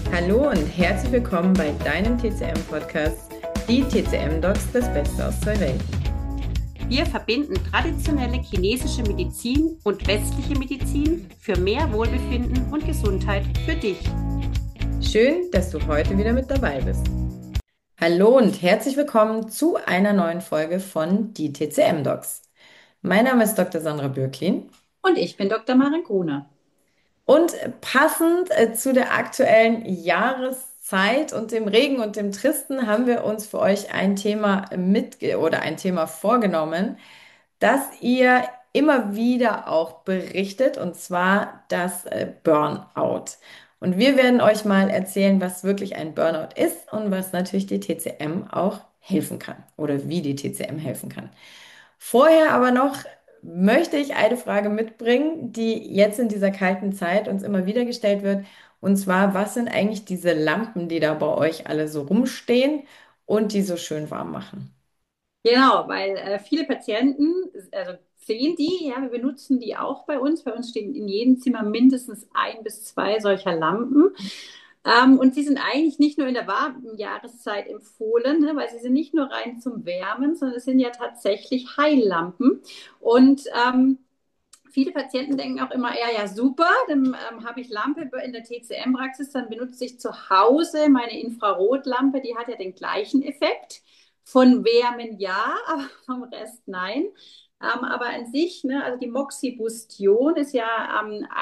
Hallo und herzlich willkommen bei deinem TCM-Podcast, die TCM-Docs, das Beste aus zwei Welten. Wir verbinden traditionelle chinesische Medizin und westliche Medizin für mehr Wohlbefinden und Gesundheit für dich. Schön, dass du heute wieder mit dabei bist. Hallo und herzlich willkommen zu einer neuen Folge von die TCM-Docs. Mein Name ist Dr. Sandra Bürklin. Und ich bin Dr. Maren Gruner. Und passend zu der aktuellen Jahreszeit und dem Regen und dem Tristen haben wir uns für euch ein Thema oder ein Thema vorgenommen, das ihr immer wieder auch berichtet, und zwar das Burnout. Und wir werden euch mal erzählen, was wirklich ein Burnout ist und was natürlich die TCM auch helfen kann oder wie die TCM helfen kann. Vorher aber noch möchte ich eine Frage mitbringen, die jetzt in dieser kalten Zeit uns immer wieder gestellt wird. Und zwar, was sind eigentlich diese Lampen, die da bei euch alle so rumstehen und die so schön warm machen? Genau, weil viele Patienten, also sehen die, ja, wir benutzen die auch bei uns. Bei uns stehen in jedem Zimmer mindestens ein bis zwei solcher Lampen. Und sie sind eigentlich nicht nur in der warmen Jahreszeit empfohlen, ne, weil sie sind nicht nur rein zum Wärmen, sondern es sind ja tatsächlich Heillampen. Und viele Patienten denken auch immer, ja, super, dann habe ich Lampe in der TCM-Praxis, dann benutze ich zu Hause meine Infrarotlampe, die hat ja den gleichen Effekt. Von Wärmen ja, aber vom Rest nein. Aber an sich, ne, also die Moxibustion ist ja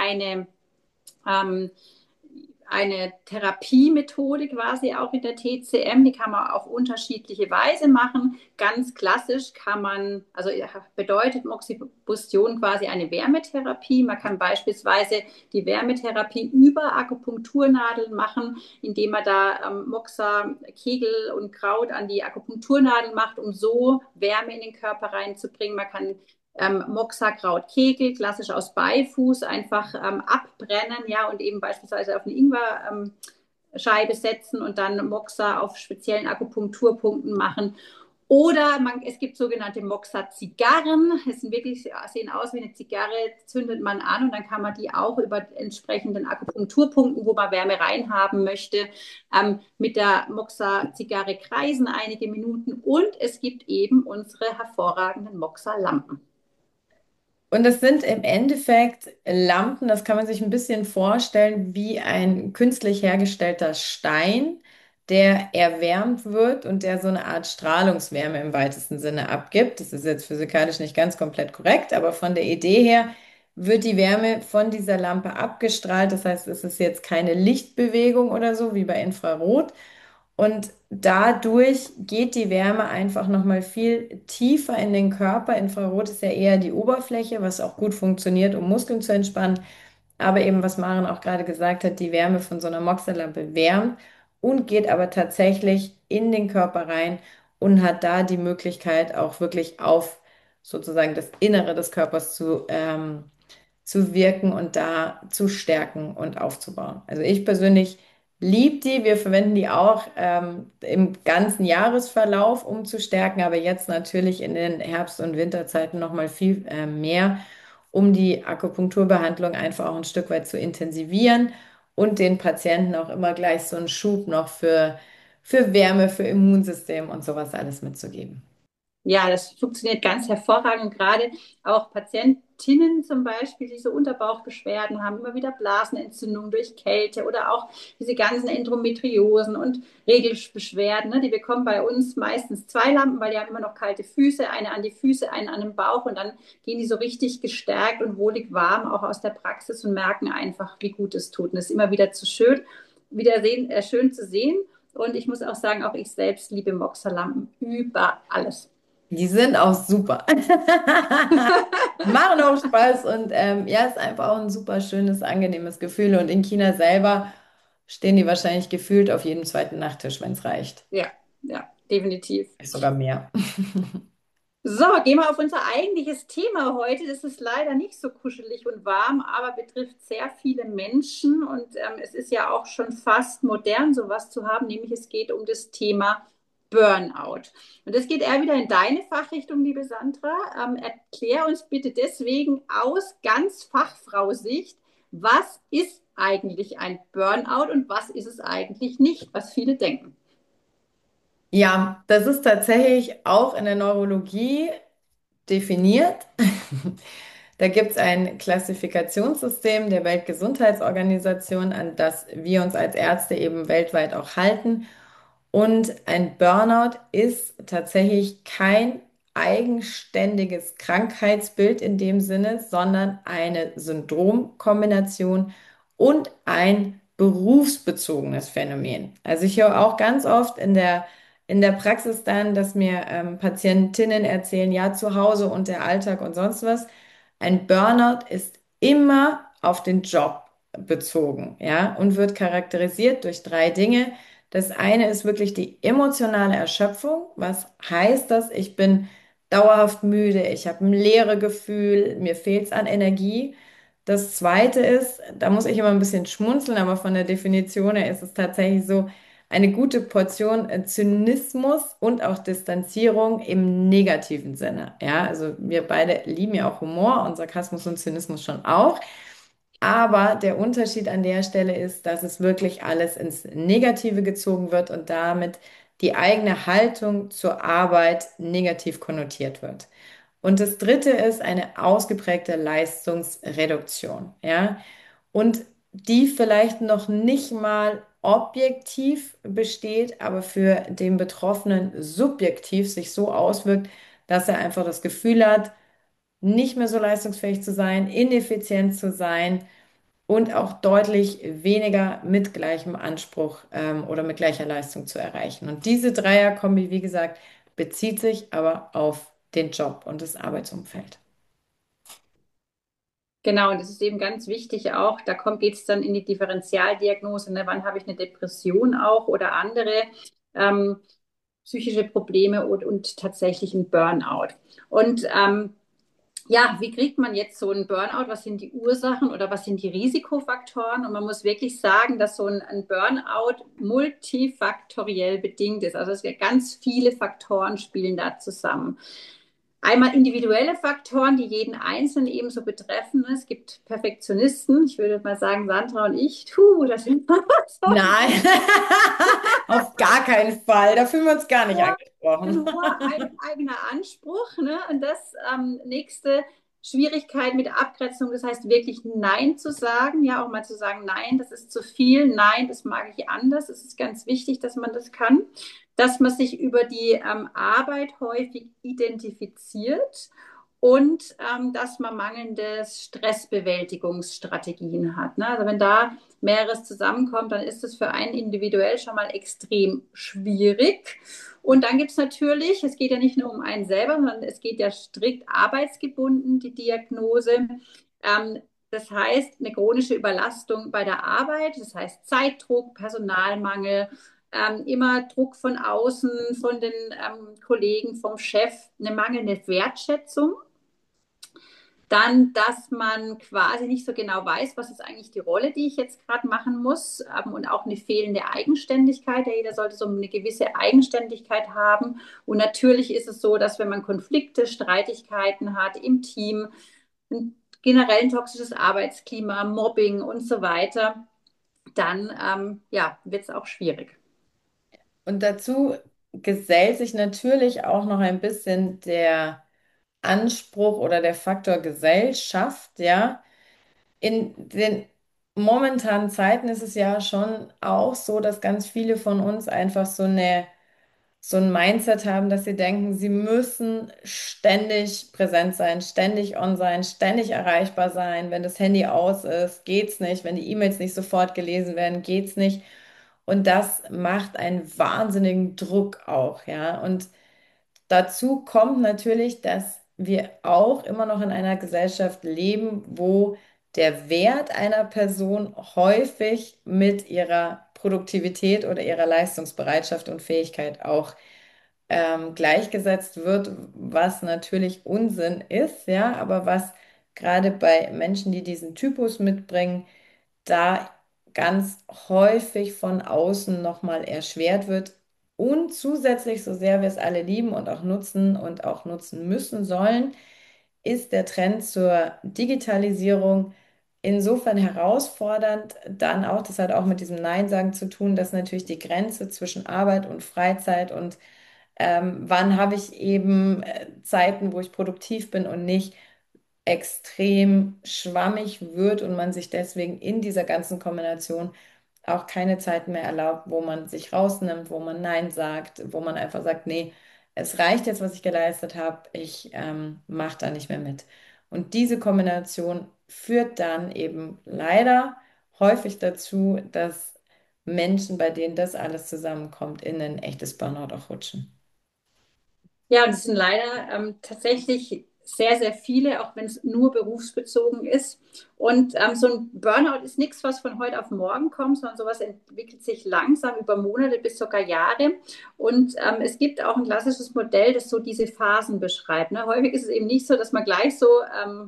ähm, eine Therapiemethode quasi auch in der TCM. Die kann man auf unterschiedliche Weise machen. Ganz klassisch kann man, also bedeutet Moxibustion quasi eine Wärmetherapie. Man kann beispielsweise die Wärmetherapie über Akupunkturnadeln machen, indem man da Moxa, Kegel und Kraut an die Akupunkturnadel macht, um so Wärme in den Körper reinzubringen. Man kann Moxa-Kraut-Kegel, klassisch aus Beifuß, einfach abbrennen, ja, und eben beispielsweise auf eine Ingwer-Scheibe setzen und dann Moxa auf speziellen Akupunkturpunkten machen. Oder es gibt sogenannte Moxa-Zigarren. Das sind wirklich, sehen aus wie eine Zigarre, zündet man an und dann kann man die auch über entsprechenden Akupunkturpunkten, wo man Wärme reinhaben möchte, mit der Moxa-Zigarre kreisen einige Minuten. Und es gibt eben unsere hervorragenden Moxa-Lampen. Und das sind im Endeffekt Lampen, das kann man sich ein bisschen vorstellen wie ein künstlich hergestellter Stein, der erwärmt wird und der so eine Art Strahlungswärme im weitesten Sinne abgibt. Das ist jetzt physikalisch nicht ganz komplett korrekt, aber von der Idee her wird die Wärme von dieser Lampe abgestrahlt. Das heißt, es ist jetzt keine Lichtbewegung oder so wie bei Infrarot, und dadurch geht die Wärme einfach nochmal viel tiefer in den Körper. Infrarot ist ja eher die Oberfläche, was auch gut funktioniert, um Muskeln zu entspannen. Aber eben, was Maren auch gerade gesagt hat, die Wärme von so einer Moxa-Lampe wärmt und geht aber tatsächlich in den Körper rein und hat da die Möglichkeit, auch wirklich auf sozusagen das Innere des Körpers zu wirken und da zu stärken und aufzubauen. Also ich persönlich liebe die. Wir verwenden die auch im ganzen Jahresverlauf, um zu stärken, aber jetzt natürlich in den Herbst- und Winterzeiten noch mal viel mehr, um die Akupunkturbehandlung einfach auch ein Stück weit zu intensivieren und den Patienten auch immer gleich so einen Schub noch für Wärme, für Immunsystem und sowas alles mitzugeben. Ja, das funktioniert ganz hervorragend. Gerade auch Patientinnen zum Beispiel, die so Unterbauchbeschwerden haben, immer wieder Blasenentzündungen durch Kälte oder auch diese ganzen Endometriosen und Regelbeschwerden, ne, die bekommen bei uns meistens zwei Lampen, weil die haben immer noch kalte Füße, eine an die Füße, eine an den Bauch und dann gehen die so richtig gestärkt und wohlig warm auch aus der Praxis und merken einfach, wie gut es tut. Und es ist immer wieder schön zu sehen. Und ich muss auch sagen, auch ich selbst liebe Moxa-Lampen über alles. Die sind auch super. Machen auch Spaß und ja, ist einfach auch ein super schönes, angenehmes Gefühl. Und in China selber stehen die wahrscheinlich gefühlt auf jedem zweiten Nachttisch, wenn es reicht. Ja, ja, definitiv. Ist sogar mehr. So, gehen wir auf unser eigentliches Thema heute. Das ist leider nicht so kuschelig und warm, aber betrifft sehr viele Menschen und es ist ja auch schon fast modern, sowas zu haben, nämlich es geht um das Thema Burnout. Und das geht eher wieder in deine Fachrichtung, liebe Sandra. Erklär uns bitte deswegen aus ganz Fachfrau-Sicht, was ist eigentlich ein Burnout und was ist es eigentlich nicht, was viele denken? Ja, das ist tatsächlich auch in der Neurologie definiert. Da gibt es ein Klassifikationssystem der Weltgesundheitsorganisation, an das wir uns als Ärzte eben weltweit auch halten. Und ein Burnout ist tatsächlich kein eigenständiges Krankheitsbild in dem Sinne, sondern eine Syndromkombination und ein berufsbezogenes Phänomen. Also ich höre auch ganz oft in der Praxis dann, dass mir Patientinnen erzählen, ja, zu Hause und der Alltag und sonst was. Ein Burnout ist immer auf den Job bezogen, ja, und wird charakterisiert durch drei Dinge. Das eine ist wirklich die emotionale Erschöpfung. Was heißt das? Ich bin dauerhaft müde, ich habe ein leere Gefühl, mir fehlt es an Energie. Das zweite ist, da muss ich immer ein bisschen schmunzeln, aber von der Definition her ist es tatsächlich so, eine gute Portion Zynismus und auch Distanzierung im negativen Sinne. Ja, also wir beide lieben ja auch Humor und Sarkasmus und Zynismus schon auch. Aber der Unterschied an der Stelle ist, dass es wirklich alles ins Negative gezogen wird und damit die eigene Haltung zur Arbeit negativ konnotiert wird. Und das dritte ist eine ausgeprägte Leistungsreduktion, ja, und die vielleicht noch nicht mal objektiv besteht, aber für den Betroffenen subjektiv sich so auswirkt, dass er einfach das Gefühl hat, nicht mehr so leistungsfähig zu sein, ineffizient zu sein und auch deutlich weniger mit gleichem Anspruch oder mit gleicher Leistung zu erreichen. Und diese Dreierkombi, wie gesagt, bezieht sich aber auf den Job und das Arbeitsumfeld. Genau, und das ist eben ganz wichtig auch. Da geht es dann in die Differentialdiagnose. Ne? Wann habe ich eine Depression auch oder andere ähm, psychische Probleme und tatsächlich ein Burnout. Und ja, wie kriegt man jetzt so einen Burnout? Was sind die Ursachen oder was sind die Risikofaktoren? Und man muss wirklich sagen, dass so ein Burnout multifaktoriell bedingt ist. Also es gibt ganz viele Faktoren spielen da zusammen. Einmal individuelle Faktoren, die jeden Einzelnen ebenso betreffen. Es gibt Perfektionisten. Ich würde mal sagen, Sandra und ich, das sind so Nein, auf gar keinen Fall. Da fühlen wir uns gar nicht ein angesprochen. hoher eigener Anspruch. Ne? Und das nächste Schwierigkeit mit der Abgrenzung, das heißt wirklich Nein zu sagen, ja auch mal zu sagen, nein, das ist zu viel, nein, das mag ich anders. Es ist ganz wichtig, dass man das kann, dass man sich über die Arbeit häufig identifiziert und dass man mangelnde Stressbewältigungsstrategien hat. Ne? Also wenn da mehreres zusammenkommt, dann ist es für einen individuell schon mal extrem schwierig. Und dann gibt es natürlich, es geht ja nicht nur um einen selber, sondern es geht ja strikt arbeitsgebunden, die Diagnose. Das heißt, eine chronische Überlastung bei der Arbeit, das heißt Zeitdruck, Personalmangel, immer Druck von außen, von den Kollegen, vom Chef, eine mangelnde Wertschätzung. Dann, dass man quasi nicht so genau weiß, was ist eigentlich die Rolle, die ich jetzt gerade machen muss, und auch eine fehlende Eigenständigkeit. Ja, jeder sollte so eine gewisse Eigenständigkeit haben. Und natürlich ist es so, dass wenn man Konflikte, Streitigkeiten hat im Team, ein generell ein toxisches Arbeitsklima, Mobbing und so weiter, dann ja, wird es auch schwierig. Und dazu gesellt sich natürlich auch noch ein bisschen der Anspruch oder der Faktor Gesellschaft, ja. In den momentanen Zeiten ist es ja schon auch so, dass ganz viele von uns einfach so ein Mindset haben, dass sie denken, sie müssen ständig präsent sein, ständig on sein, ständig erreichbar sein. Wenn das Handy aus ist, geht's nicht. Wenn die E-Mails nicht sofort gelesen werden, geht's nicht. Und das macht einen wahnsinnigen Druck auch, ja. Und dazu kommt natürlich, dass wir auch immer noch in einer Gesellschaft leben, wo der Wert einer Person häufig mit ihrer Produktivität oder ihrer Leistungsbereitschaft und Fähigkeit auch gleichgesetzt wird, was natürlich Unsinn ist, ja, aber was gerade bei Menschen, die diesen Typus mitbringen, da ganz häufig von außen nochmal erschwert wird. Und zusätzlich, so sehr wir es alle lieben und auch nutzen müssen sollen, ist der Trend zur Digitalisierung insofern herausfordernd, dann auch, das hat auch mit diesem Nein sagen zu tun, dass natürlich die Grenze zwischen Arbeit und Freizeit und wann habe ich eben Zeiten, wo ich produktiv bin und nicht, extrem schwammig wird und man sich deswegen in dieser ganzen Kombination auch keine Zeit mehr erlaubt, wo man sich rausnimmt, wo man Nein sagt, wo man einfach sagt, nee, es reicht jetzt, was ich geleistet habe, ich mache da nicht mehr mit. Und diese Kombination führt dann eben leider häufig dazu, dass Menschen, bei denen das alles zusammenkommt, in ein echtes Burnout auch rutschen. Ja, das sind leider tatsächlich sehr, sehr viele, auch wenn es nur berufsbezogen ist. Und so ein Burnout ist nichts, was von heute auf morgen kommt, sondern sowas entwickelt sich langsam über Monate bis sogar Jahre. Und es gibt auch ein klassisches Modell, das so diese Phasen beschreibt. Ne? Häufig ist es eben nicht so, dass man gleich so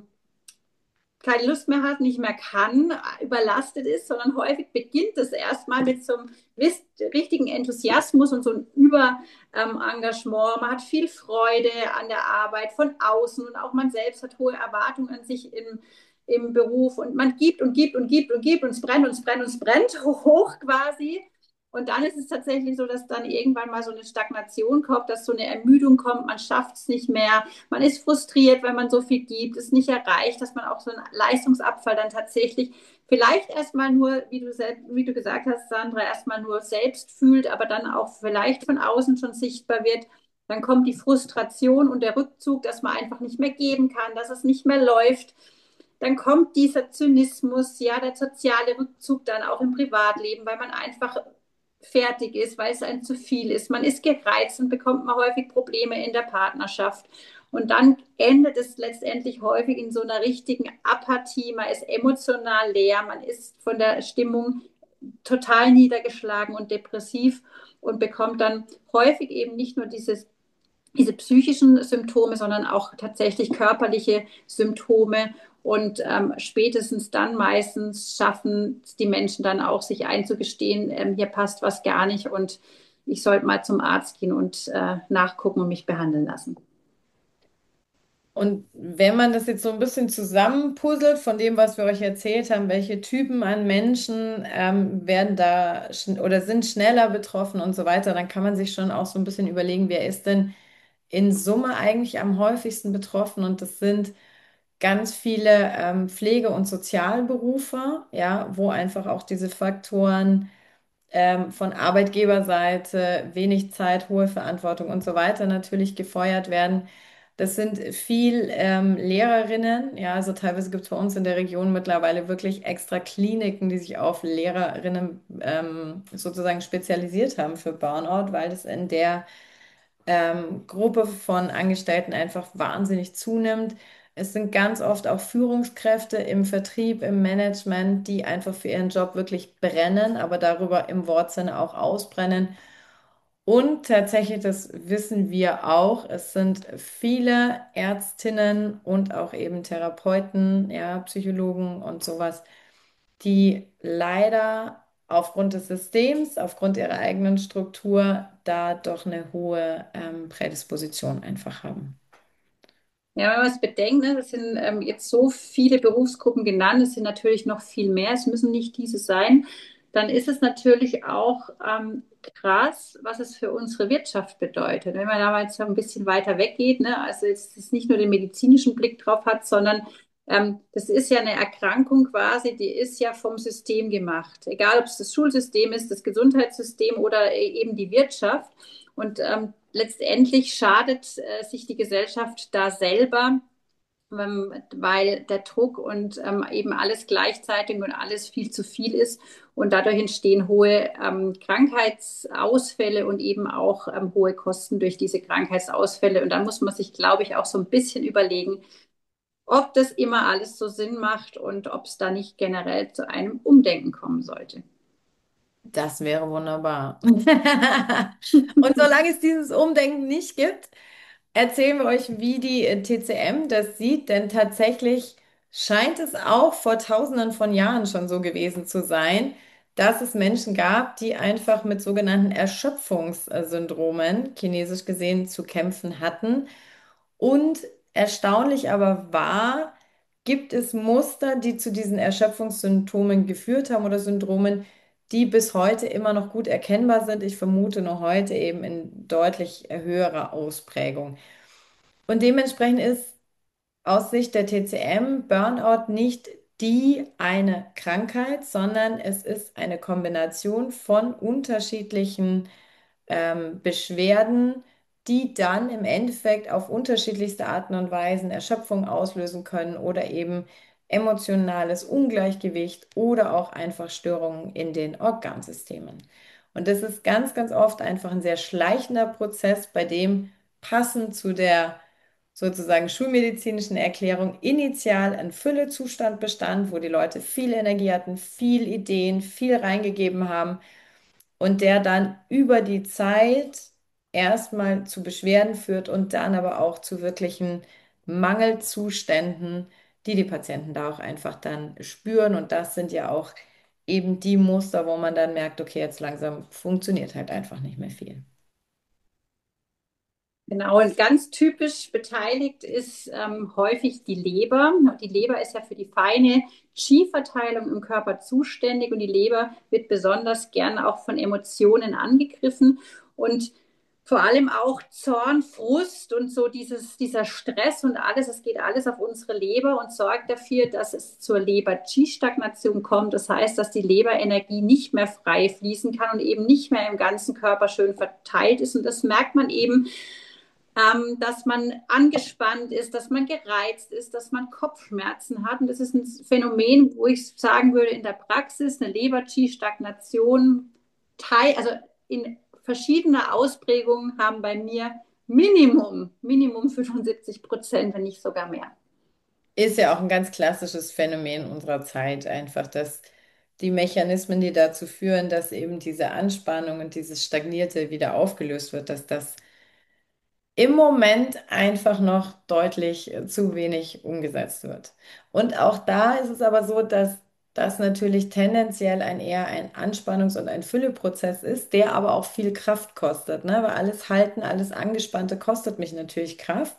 keine Lust mehr hat, nicht mehr kann, überlastet ist, sondern häufig beginnt es erstmal mit so einem richtigen Enthusiasmus und so einem Überengagement. Man hat viel Freude an der Arbeit von außen und auch man selbst hat hohe Erwartungen an sich im Beruf und man gibt und gibt und gibt und gibt und es brennt und es brennt und es brennt hoch quasi. Und dann ist es tatsächlich so, dass dann irgendwann mal so eine Stagnation kommt, dass so eine Ermüdung kommt, man schafft es nicht mehr, man ist frustriert, weil man so viel gibt, es nicht erreicht, dass man auch so einen Leistungsabfall dann tatsächlich vielleicht erstmal nur, wie du gesagt hast, Sandra, erstmal nur selbst fühlt, aber dann auch vielleicht von außen schon sichtbar wird. Dann kommt die Frustration und der Rückzug, dass man einfach nicht mehr geben kann, dass es nicht mehr läuft. Dann kommt dieser Zynismus, ja, der soziale Rückzug dann auch im Privatleben, weil man einfach fertig ist, weil es einem zu viel ist. Man ist gereizt und bekommt man häufig Probleme in der Partnerschaft. Und dann endet es letztendlich häufig in so einer richtigen Apathie. Man ist emotional leer, man ist von der Stimmung total niedergeschlagen und depressiv und bekommt dann häufig eben nicht nur diese psychischen Symptome, sondern auch tatsächlich körperliche Symptome. Und spätestens dann meistens schaffen die Menschen dann auch, sich einzugestehen, hier passt was gar nicht und ich sollte mal zum Arzt gehen und nachgucken und mich behandeln lassen. Und wenn man das jetzt so ein bisschen zusammenpuzzelt von dem, was wir euch erzählt haben, welche Typen an Menschen werden da oder sind schneller betroffen und so weiter, dann kann man sich schon auch so ein bisschen überlegen, wer ist denn in Summe eigentlich am häufigsten betroffen? Und das sind ganz viele Pflege- und Sozialberufe, ja, wo einfach auch diese Faktoren von Arbeitgeberseite, wenig Zeit, hohe Verantwortung und so weiter natürlich gefeuert werden. Das sind viel Lehrerinnen, ja, also teilweise gibt es bei uns in der Region mittlerweile wirklich extra Kliniken, die sich auf Lehrerinnen sozusagen spezialisiert haben für Burnout, weil das in der Gruppe von Angestellten einfach wahnsinnig zunimmt. Es sind ganz oft auch Führungskräfte im Vertrieb, im Management, die einfach für ihren Job wirklich brennen, aber darüber im Wortsinne auch ausbrennen. Und tatsächlich, das wissen wir auch, es sind viele Ärztinnen und auch eben Therapeuten, ja, Psychologen und sowas, die leider aufgrund des Systems, aufgrund ihrer eigenen Struktur da doch eine hohe Prädisposition einfach haben. Ja, wenn man es bedenkt, ne, das sind jetzt so viele Berufsgruppen genannt, es sind natürlich noch viel mehr, es müssen nicht diese sein, dann ist es natürlich auch krass, was es für unsere Wirtschaft bedeutet. Wenn man da mal jetzt ein bisschen weiter weggeht, ne, also jetzt ist nicht nur den medizinischen Blick drauf hat, sondern das ist ja eine Erkrankung quasi, die ist ja vom System gemacht. Egal, ob es das Schulsystem ist, das Gesundheitssystem oder eben die Wirtschaft. Und letztendlich schadet sich die Gesellschaft da selber, weil der Druck und eben alles gleichzeitig und alles viel zu viel ist. Und dadurch entstehen hohe Krankheitsausfälle und eben auch hohe Kosten durch diese Krankheitsausfälle. Und dann muss man sich, glaube ich, auch so ein bisschen überlegen, ob das immer alles so Sinn macht und ob es da nicht generell zu einem Umdenken kommen sollte. Das wäre wunderbar. Und solange es dieses Umdenken nicht gibt, erzählen wir euch, wie die TCM das sieht, denn tatsächlich scheint es auch vor Tausenden von Jahren schon so gewesen zu sein, dass es Menschen gab, die einfach mit sogenannten Erschöpfungssyndromen, chinesisch gesehen, zu kämpfen hatten. Und erstaunlich aber war, gibt es Muster, die zu diesen Erschöpfungssymptomen geführt haben oder Syndromen, die bis heute immer noch gut erkennbar sind. Ich vermute nur heute eben in deutlich höherer Ausprägung. Und dementsprechend ist aus Sicht der TCM Burnout nicht die eine Krankheit, sondern es ist eine Kombination von unterschiedlichen Beschwerden, die dann im Endeffekt auf unterschiedlichste Arten und Weisen Erschöpfung auslösen können oder eben emotionales Ungleichgewicht oder auch einfach Störungen in den Organsystemen. Und das ist ganz, ganz oft einfach ein sehr schleichender Prozess, bei dem passend zu der sozusagen schulmedizinischen Erklärung initial ein Füllezustand bestand, wo die Leute viel Energie hatten, viel Ideen, viel reingegeben haben und der dann über die Zeit erstmal zu Beschwerden führt und dann aber auch zu wirklichen Mangelzuständen, die die Patienten da auch einfach dann spüren. Und das sind ja auch eben die Muster, wo man dann merkt, okay, jetzt langsam funktioniert halt einfach nicht mehr viel. Genau, und ganz typisch beteiligt ist häufig die Leber. Die Leber ist ja für die feine Qi-Verteilung im Körper zuständig und die Leber wird besonders gern auch von Emotionen angegriffen und vor allem auch Zorn, Frust und so dieser Stress und alles, es geht alles auf unsere Leber und sorgt dafür, dass es zur Leber-Qi-Stagnation kommt. Das heißt, dass die Leberenergie nicht mehr frei fließen kann und eben nicht mehr im ganzen Körper schön verteilt ist. Und das merkt man eben, dass man angespannt ist, dass man gereizt ist, dass man Kopfschmerzen hat. Und das ist ein Phänomen, wo ich sagen würde, in der Praxis eine Leber-Qi-Stagnation, also in verschiedener Ausprägung haben bei mir Minimum 75%, wenn nicht sogar mehr. Ist ja auch ein ganz klassisches Phänomen unserer Zeit, einfach, dass die Mechanismen, die dazu führen, dass eben diese Anspannung und dieses Stagnierte wieder aufgelöst wird, dass das im Moment einfach noch deutlich zu wenig umgesetzt wird. Und auch da ist es aber so, dass das natürlich tendenziell eher ein Anspannungs- und ein Fülleprozess ist, der aber auch viel Kraft kostet, ne? Weil alles Halten, alles Angespannte kostet mich natürlich Kraft.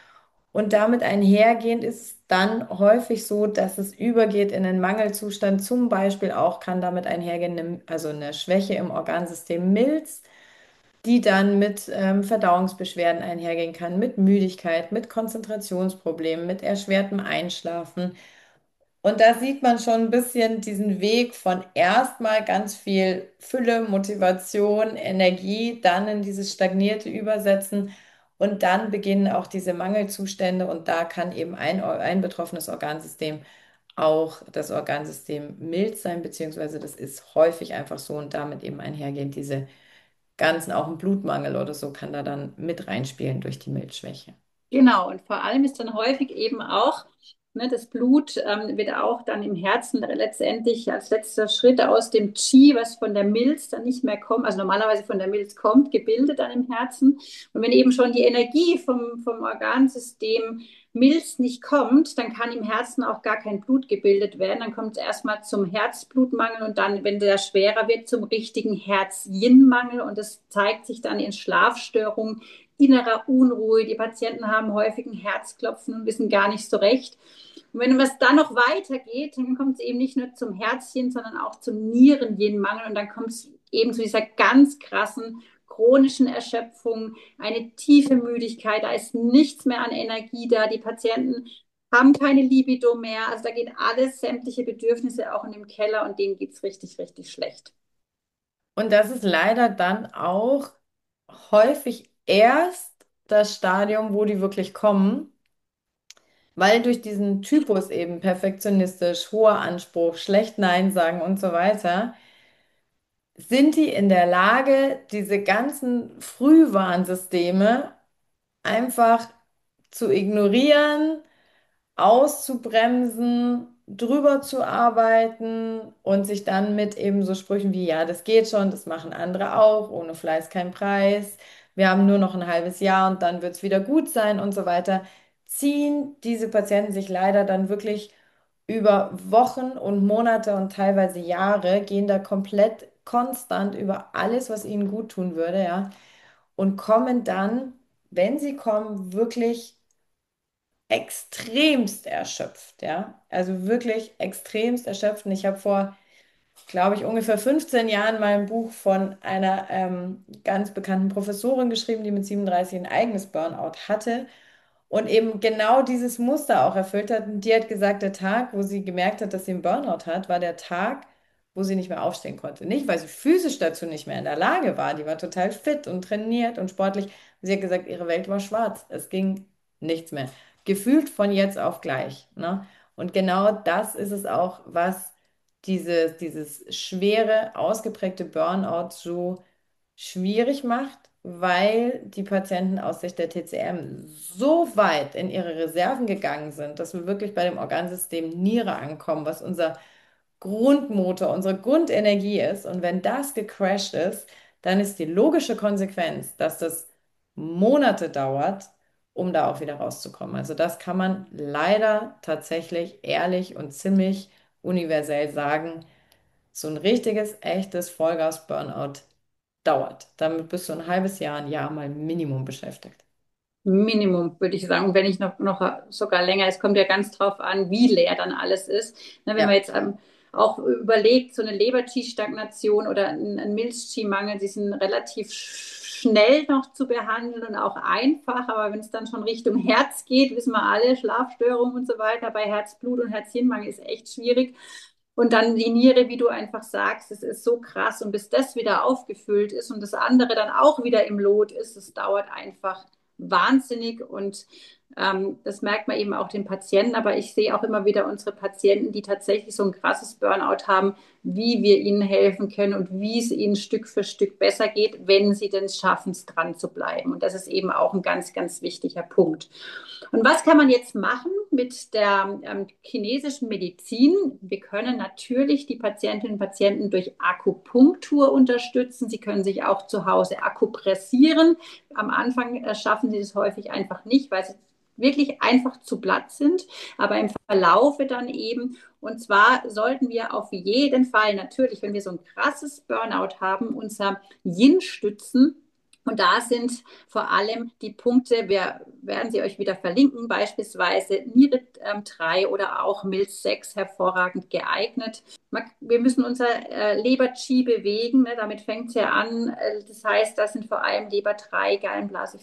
Und damit einhergehend ist es dann häufig so, dass es übergeht in einen Mangelzustand. Zum Beispiel auch kann damit einhergehen, also eine Schwäche im Organsystem Milz, die dann mit Verdauungsbeschwerden einhergehen kann, mit Müdigkeit, mit Konzentrationsproblemen, mit erschwertem Einschlafen. Und da sieht man schon ein bisschen diesen Weg von erstmal ganz viel Fülle, Motivation, Energie, dann in dieses Stagnierte übersetzen und dann beginnen auch diese Mangelzustände und da kann eben ein betroffenes Organsystem auch das Organsystem mild sein, beziehungsweise das ist häufig einfach so und damit eben einhergehend diese ganzen, auch ein Blutmangel oder so kann da dann mit reinspielen durch die Milzschwäche. Genau, und vor allem ist dann häufig eben auch, ne, das Blut wird auch dann im Herzen letztendlich als letzter Schritt aus dem Qi, was von der Milz dann nicht mehr kommt, also normalerweise von der Milz kommt, gebildet dann im Herzen. Und wenn eben schon die Energie vom Organsystem Milz nicht kommt, dann kann im Herzen auch gar kein Blut gebildet werden. Dann kommt es erstmal zum Herzblutmangel und dann, wenn der schwerer wird, zum richtigen Herz-Yin-Mangel. Und das zeigt sich dann in Schlafstörungen, innerer Unruhe. Die Patienten haben häufig ein Herzklopfen und wissen gar nicht so recht. Und wenn es dann noch weitergeht, dann kommt es eben nicht nur zum Herzchen, sondern auch zum Nierenjenmangel. Und dann kommt es eben zu dieser ganz krassen chronischen Erschöpfung, eine tiefe Müdigkeit. Da ist nichts mehr an Energie da. Die Patienten haben keine Libido mehr. Also da geht alles, sämtliche Bedürfnisse auch in den Keller und denen geht es richtig, richtig schlecht. Und das ist leider dann auch häufig erst das Stadium, wo die wirklich kommen, weil durch diesen Typus eben perfektionistisch, hoher Anspruch, schlecht Nein sagen und so weiter, sind die in der Lage, diese ganzen Frühwarnsysteme einfach zu ignorieren, auszubremsen, drüber zu arbeiten und sich dann mit eben so Sprüchen wie, ja, das geht schon, das machen andere auch, ohne Fleiß kein Preis, wir haben nur noch ein halbes Jahr und dann wird es wieder gut sein und so weiter, ziehen diese Patienten sich leider dann wirklich über Wochen und Monate und teilweise Jahre, gehen da komplett konstant über alles, was ihnen gut tun würde, ja, und kommen dann, wenn sie kommen, wirklich extremst erschöpft, ja. Also wirklich extremst erschöpft. Und ich habe vor, glaube ich, ungefähr 15 Jahren mal ein Buch von einer ganz bekannten Professorin geschrieben, die mit 37 ein eigenes Burnout hatte und eben genau dieses Muster auch erfüllt hat. Und die hat gesagt, der Tag, wo sie gemerkt hat, dass sie einen Burnout hat, war der Tag, wo sie nicht mehr aufstehen konnte. Nicht, weil sie physisch dazu nicht mehr in der Lage war. Die war total fit und trainiert und sportlich. Sie hat gesagt, ihre Welt war schwarz. Es ging nichts mehr. Gefühlt von jetzt auf gleich. Ne? Und genau das ist es auch, was dieses schwere, ausgeprägte Burnout so schwierig macht, weil die Patienten aus Sicht der TCM so weit in ihre Reserven gegangen sind, dass wir wirklich bei dem Organsystem Niere ankommen, was unser Grundmotor, unsere Grundenergie ist. Und wenn das gecrashed ist, dann ist die logische Konsequenz, dass das Monate dauert, um da auch wieder rauszukommen. Also das kann man leider tatsächlich ehrlich und ziemlich universell sagen. So ein richtiges, echtes Vollgas-Burnout dauert. Damit bist du ein halbes Jahr, ein Jahr mal Minimum beschäftigt. Minimum, würde ich sagen, wenn ich noch sogar länger. Es kommt ja ganz drauf an, wie leer dann alles ist. Na, wenn man Ja, jetzt auch überlegt, so eine Leber-Qi-Stagnation oder ein Milz-Qi-Mangel, die sind relativ schnell noch zu behandeln und auch einfach. Aber wenn es dann schon Richtung Herz geht, wissen wir alle, Schlafstörungen und so weiter, bei Herzblut und Herzhirnmangel ist echt schwierig. Und dann die Niere, wie du einfach sagst, es ist so krass. Und bis das wieder aufgefüllt ist und das andere dann auch wieder im Lot ist, es dauert einfach wahnsinnig. Und das merkt man eben auch den Patienten. Aber ich sehe auch immer wieder unsere Patienten, die tatsächlich so ein krasses Burnout haben, wie wir ihnen helfen können und wie es ihnen Stück für Stück besser geht, wenn sie denn schaffen, es dran zu bleiben. Und das ist eben auch ein ganz, ganz wichtiger Punkt. Und was kann man jetzt machen mit der chinesischen Medizin? Wir können natürlich die Patientinnen und Patienten durch Akupunktur unterstützen. Sie können sich auch zu Hause akupressieren. Am Anfang schaffen sie das häufig einfach nicht, weil sie wirklich einfach zu platt sind, aber im Verlaufe dann eben. Und zwar sollten wir auf jeden Fall natürlich, wenn wir so ein krasses Burnout haben, unser Yin stützen. Und da sind vor allem die Punkte, wir werden sie euch wieder verlinken, beispielsweise Niere 3 oder auch Milz 6 hervorragend geeignet. Wir müssen unser Leber-Qi bewegen, ne? Damit fängt es ja an. Das heißt, das sind vor allem Leber 3, Gallenblase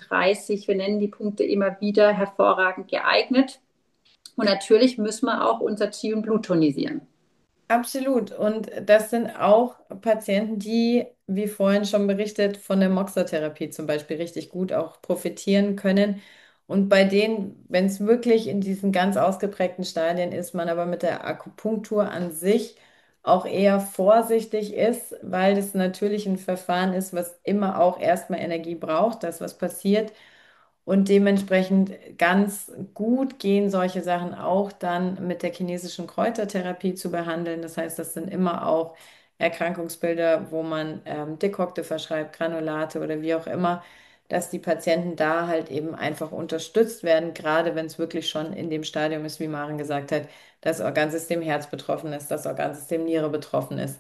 34. Wir nennen die Punkte immer wieder hervorragend geeignet. Und natürlich müssen wir auch unser Qi und Blut tonisieren. absolut. Und das sind auch Patienten, die, wie vorhin schon berichtet, von der Moxa-Therapie zum Beispiel richtig gut auch profitieren können. Und bei denen, wenn es wirklich in diesen ganz ausgeprägten Stadien ist, man aber mit der Akupunktur an sich auch eher vorsichtig ist, weil das natürlich ein Verfahren ist, was immer auch erstmal Energie braucht, dass was passiert. Und dementsprechend ganz gut gehen solche Sachen auch dann mit der chinesischen Kräutertherapie zu behandeln. Das heißt, das sind immer auch Erkrankungsbilder, wo man Dekokte verschreibt, Granulate oder wie auch immer, dass die Patienten da halt eben einfach unterstützt werden, gerade wenn es wirklich schon in dem Stadium ist, wie Maren gesagt hat, das Organsystem Herz betroffen ist, das Organsystem Niere betroffen ist.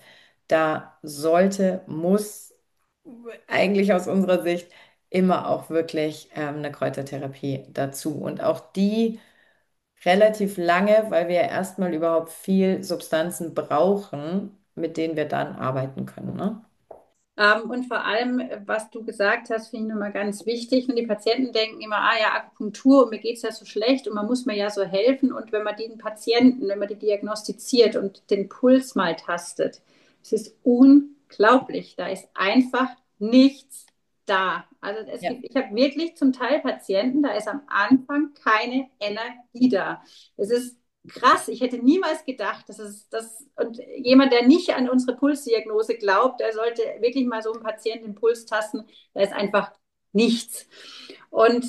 Da sollte, muss eigentlich aus unserer Sicht immer auch wirklich eine Kräutertherapie dazu. Und auch die relativ lange, weil wir ja erstmal überhaupt viel Substanzen brauchen, mit denen wir dann arbeiten können, ne? Und vor allem, was du gesagt hast, finde ich nochmal ganz wichtig. Und die Patienten denken immer, ah ja, Akupunktur, und mir geht es ja so schlecht und man muss mir ja so helfen. Und wenn man den Patienten, wenn man die diagnostiziert und den Puls mal tastet, es ist unglaublich. Da ist einfach nichts da. Also es Ja. gibt, ich habe wirklich zum Teil Patienten, da ist am Anfang keine Energie da. Es ist krass. Ich hätte niemals gedacht, dass es das und jemand, der nicht an unsere Pulsdiagnose glaubt, der sollte wirklich mal so einen Patienten den Puls tasten. Da ist einfach nichts. Und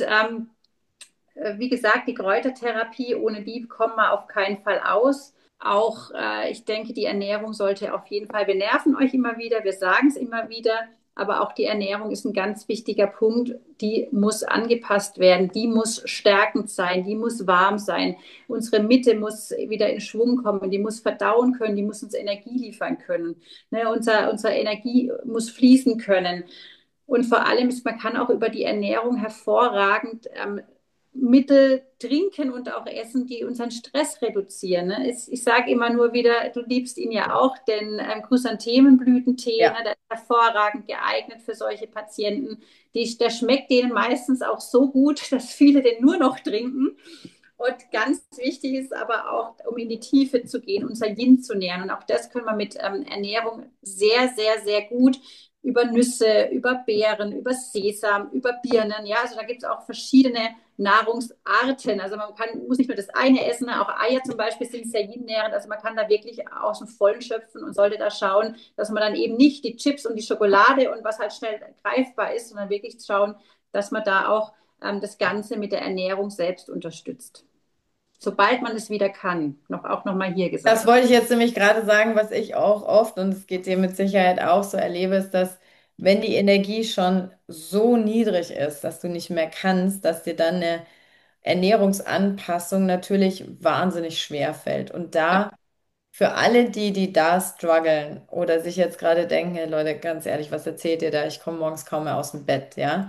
wie gesagt, die Kräutertherapie, ohne die kommen wir auf keinen Fall aus. Auch ich denke, die Ernährung sollte auf jeden Fall, wir nerven euch immer wieder, wir sagen es immer wieder, aber auch die Ernährung ist ein ganz wichtiger Punkt. Die muss angepasst werden, die muss stärkend sein, die muss warm sein. Unsere Mitte muss wieder in Schwung kommen, die muss verdauen können, die muss uns Energie liefern können. Ne, unsere Energie muss fließen können. Und vor allem ist, man kann auch über die Ernährung hervorragend Mittel trinken und auch essen, die unseren Stress reduzieren. Ne? Ich sage immer nur wieder, du liebst ihn ja auch, den Chrysanthemenblütentee, Ja. ne, der ist hervorragend geeignet für solche Patienten. Der schmeckt denen meistens auch so gut, dass viele den nur noch trinken. Und ganz wichtig ist aber auch, um in die Tiefe zu gehen, unser Yin zu nähern. Und auch das können wir mit Ernährung sehr, sehr, sehr gut über Nüsse, über Beeren, über Sesam, über Birnen. Ja, also da gibt es auch verschiedene Nahrungsarten. Also muss nicht nur das eine essen, auch Eier zum Beispiel sind sehr yin-nährend. Also man kann da wirklich aus dem Vollen schöpfen und sollte da schauen, dass man dann eben nicht die Chips und die Schokolade und was halt schnell greifbar ist, sondern wirklich schauen, dass man da auch das Ganze mit der Ernährung selbst unterstützt. Sobald man es wieder kann. Auch nochmal hier Das gesagt. wollte ich jetzt nämlich gerade sagen, was ich auch oft, und es geht dir mit Sicherheit auch so erlebe, ist, dass wenn die Energie schon so niedrig ist, dass du nicht mehr kannst, dass dir dann eine Ernährungsanpassung natürlich wahnsinnig schwer fällt. Und Ja, da für alle die, die da strugglen oder sich jetzt gerade denken, hey Leute, ganz ehrlich, was erzählt ihr da? Ich komme morgens kaum mehr aus dem Bett, ja?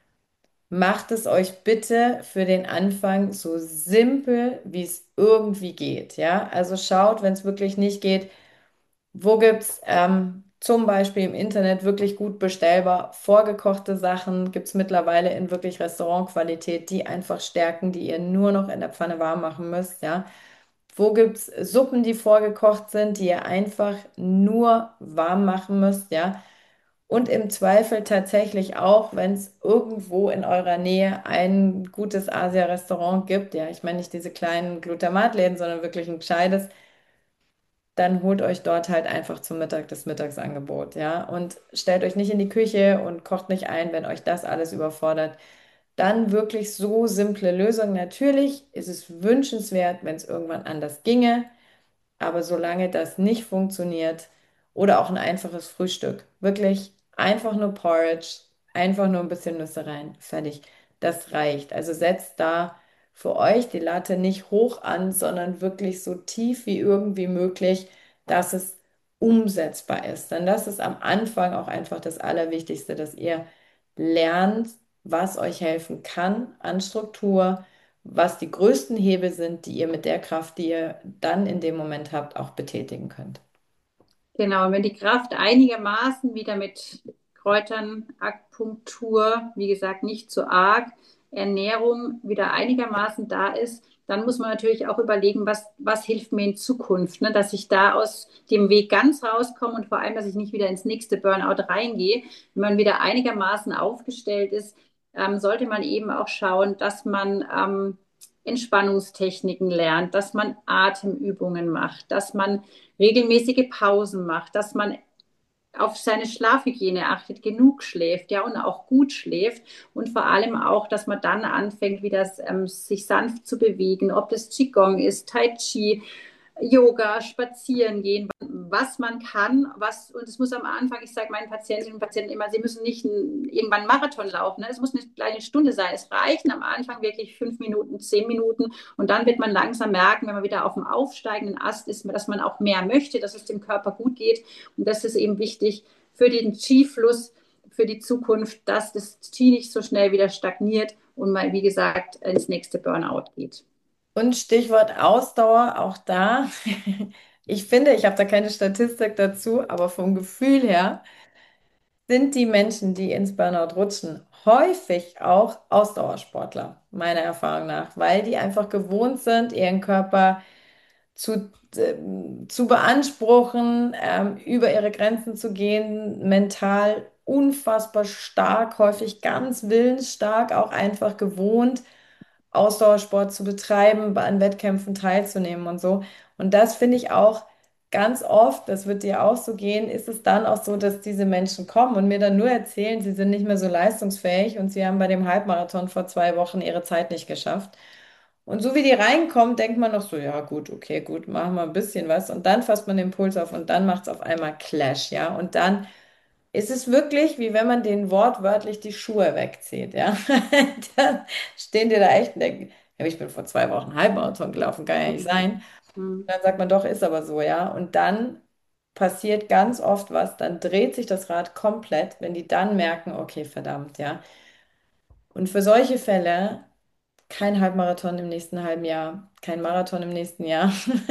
Macht es euch bitte für den Anfang so simpel, wie es irgendwie geht, ja? Also schaut, wenn es wirklich nicht geht, wo gibt's zum Beispiel im Internet wirklich gut bestellbar vorgekochte Sachen? Gibt es mittlerweile in wirklich Restaurantqualität, die einfach stärken, die ihr nur noch in der Pfanne warm machen müsst, ja? Wo gibt's Suppen, die vorgekocht sind, die ihr einfach nur warm machen müsst, ja? Und im Zweifel tatsächlich auch, wenn es irgendwo in eurer Nähe ein gutes Asia-Restaurant gibt, ja, ich meine nicht diese kleinen Glutamatläden, sondern wirklich ein gescheites, dann holt euch dort halt einfach zum Mittag das Mittagsangebot, ja. Und stellt euch nicht in die Küche und kocht nicht ein, wenn euch das alles überfordert. Dann wirklich so simple Lösungen. Natürlich ist es wünschenswert, wenn es irgendwann anders ginge. Aber solange das nicht funktioniert oder auch ein einfaches Frühstück, wirklich einfach nur Porridge, einfach nur ein bisschen Nüsse rein, fertig. Das reicht. Also setzt da für euch die Latte nicht hoch an, sondern wirklich so tief wie irgendwie möglich, dass es umsetzbar ist. Denn das ist am Anfang auch einfach das Allerwichtigste, dass ihr lernt, was euch helfen kann an Struktur, was die größten Hebel sind, die ihr mit der Kraft, die ihr dann in dem Moment habt, auch betätigen könnt. genau. Und wenn die Kraft einigermaßen wieder mit Kräutern, Akupunktur, wie gesagt, nicht zu arg, Ernährung wieder einigermaßen da ist, dann muss man natürlich auch überlegen, was hilft mir in Zukunft, ne? Dass ich da aus dem Weg ganz rauskomme und vor allem, dass ich nicht wieder ins nächste Burnout reingehe. Wenn man wieder einigermaßen aufgestellt ist, sollte man eben auch schauen, dass man Entspannungstechniken lernt, dass man Atemübungen macht, dass man regelmäßige Pausen macht, dass man auf seine Schlafhygiene achtet, genug schläft, ja, und auch gut schläft und vor allem auch, dass man dann anfängt, wieder sich sanft zu bewegen, ob das Qigong ist, Tai Chi, Yoga, spazieren gehen, was man kann, und es muss am Anfang, ich sage meinen Patientinnen und Patienten immer, sie müssen nicht irgendwann einen Marathon laufen, ne? Es muss eine kleine Stunde sein. Es reichen am Anfang wirklich 5 Minuten, 10 Minuten und dann wird man langsam merken, wenn man wieder auf dem aufsteigenden Ast ist, dass man auch mehr möchte, dass es dem Körper gut geht und das ist eben wichtig für den Qi-Fluss, für die Zukunft, dass das Qi nicht so schnell wieder stagniert und mal, wie gesagt, ins nächste Burnout geht. Und Stichwort Ausdauer, auch da. Ich finde, ich habe da keine Statistik dazu, aber vom Gefühl her sind die Menschen, die ins Burnout rutschen, häufig auch Ausdauersportler, meiner Erfahrung nach, weil die einfach gewohnt sind, ihren Körper zu beanspruchen, über ihre Grenzen zu gehen, mental unfassbar stark, häufig ganz willensstark, auch einfach gewohnt, Ausdauersport zu betreiben, an Wettkämpfen teilzunehmen und so. Und das finde ich auch ganz oft, das wird dir auch so gehen, ist es dann auch so, dass diese Menschen kommen und mir dann nur erzählen, sie sind nicht mehr so leistungsfähig und sie haben bei dem Halbmarathon vor 2 Wochen ihre Zeit nicht geschafft. Und so wie die reinkommen, denkt man noch so, ja gut, okay, gut, machen wir ein bisschen was. Und dann fasst man den Puls auf und dann macht es auf einmal Clash, ja. Und dann ist es wirklich, wie wenn man den wortwörtlich die Schuhe wegzieht, ja. Dann stehen die da echt und denken, ja, ich bin vor 2 Wochen Halbmarathon gelaufen, kann ja nicht sein. Und Mhm. dann sagt man doch, ist aber so, ja. Und dann passiert ganz oft was, dann dreht sich das Rad komplett, wenn die dann merken, okay, verdammt, ja. Und für solche Fälle kein Halbmarathon im nächsten halben Jahr, kein Marathon im nächsten Jahr.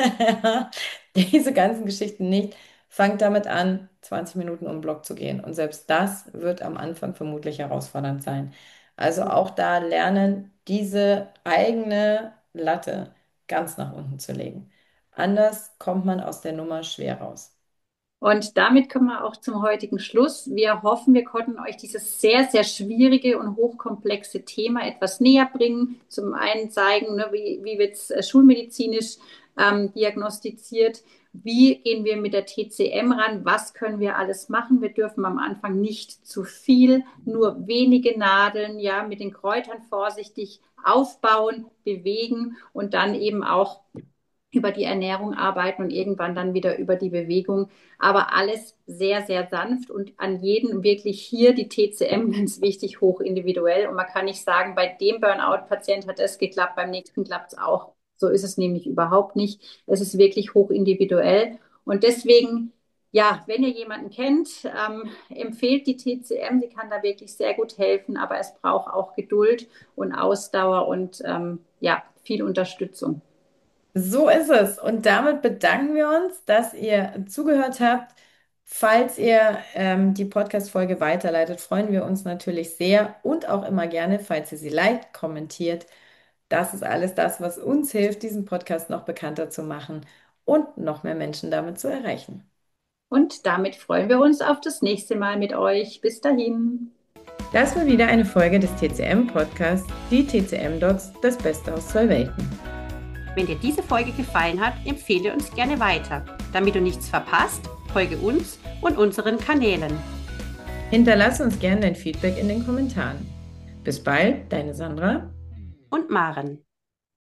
Diese ganzen Geschichten nicht. Fangt damit an, 20 Minuten um den Block zu gehen. Und selbst das wird am Anfang vermutlich herausfordernd sein. Also auch da lernen, diese eigene Latte ganz nach unten zu legen. Anders kommt man aus der Nummer schwer raus. Und damit kommen wir auch zum heutigen Schluss. Wir hoffen, wir konnten euch dieses sehr, sehr schwierige und hochkomplexe Thema etwas näher bringen. Zum einen zeigen, ne, wie wird es schulmedizinisch diagnostiziert, wie gehen wir mit der TCM ran, was können wir alles machen. Wir dürfen am Anfang nicht zu viel, nur wenige Nadeln, ja, mit den Kräutern vorsichtig aufbauen, bewegen und dann eben auch über die Ernährung arbeiten und irgendwann dann wieder über die Bewegung. Aber alles sehr, sehr sanft und an jeden wirklich hier die TCM ganz wichtig, hoch individuell. Und man kann nicht sagen, bei dem Burnout-Patient hat es geklappt, beim nächsten klappt es auch. So ist es nämlich überhaupt nicht. Es ist wirklich hoch individuell. Und deswegen, ja, wenn ihr jemanden kennt, empfehlt die TCM. Sie kann da wirklich sehr gut helfen, aber es braucht auch Geduld und Ausdauer und ja, viel Unterstützung. So ist es. Und damit bedanken wir uns, dass ihr zugehört habt. Falls ihr die Podcast-Folge weiterleitet, freuen wir uns natürlich sehr und auch immer gerne, falls ihr sie liked, kommentiert. Das ist alles das, was uns hilft, diesen Podcast noch bekannter zu machen und noch mehr Menschen damit zu erreichen. Und damit freuen wir uns auf das nächste Mal mit euch. Bis dahin. Das war wieder eine Folge des TCM-Podcasts, die TCM-Docs, das Beste aus zwei Welten. Wenn dir diese Folge gefallen hat, empfehle uns gerne weiter. Damit du nichts verpasst, folge uns und unseren Kanälen. Hinterlass uns gerne dein Feedback in den Kommentaren. Bis bald, deine Sandra Und Maren.